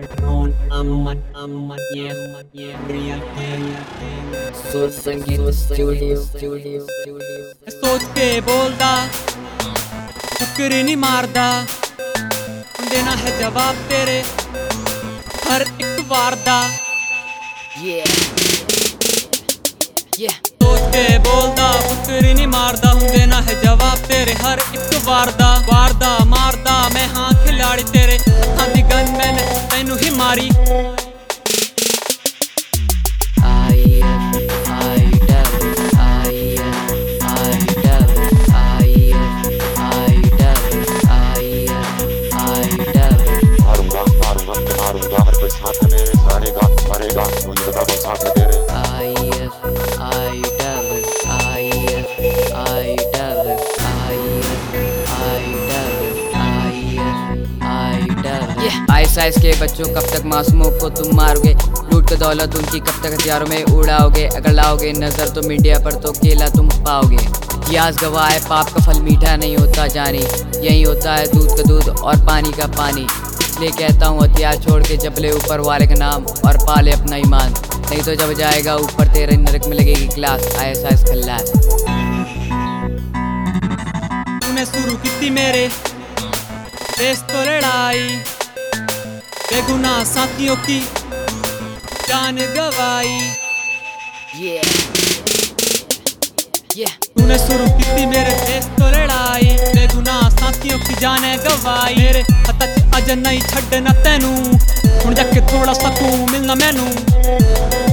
सुर संगीत स्टूडियो। सोच के बोलदा मुकरी नहीं मारदा, देना है जवाब तेरे हर एक वार दा। सोच के बोलदा मुकरी नहीं मारदा, देना है जवाब तेरे हर एक वार दा। मारदा मैं हाँ खिलाड़ी तेरे हत्थां दी गन मैंने तैनू ही मारी। साइज के बच्चों कब तक मासूमों को तुम मारोगे, लूट के दौलत उनकी कब तक हथियारों में उड़ाओगे। अगर लाओगे नजर तो मीडिया पर तो केला तुम पाओगे। इतिहास गवाह है पाप का फल मीठा नहीं होता जानी, यही होता है दूध का दूध और पानी का पानी। इसलिए कहता हूँ हथियार छोड़ के जबले ऊपर वाले का नाम और पाले अपना ईमान, नहीं तो जब जाएगा ऊपर तेरे नरक में लगेगी क्लास। ISIS खल्लास। तूने शुरू की मेरे देश तो लड़ाई, बेगुनाह साथियों की जान गवाई। तूने शुरू की मेरे देश तो लड़ाई, बेगुनाह साथियों की जान गवाई। मेरे हत्थ च अज नहीं छड्डना तैनू, हुण जाके थोड़ा सकून मिलना मैनू।